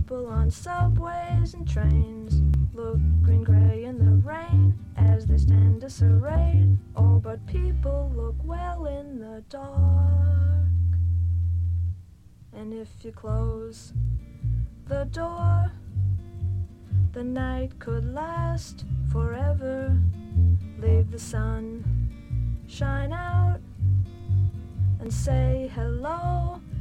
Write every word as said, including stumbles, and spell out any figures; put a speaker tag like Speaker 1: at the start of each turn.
Speaker 1: People on subways and trains look green-gray in the rain as they stand disarrayed. Oh, but people look well in the dark. And if you close the door, the night could last forever. Leave the sun shine out and say hello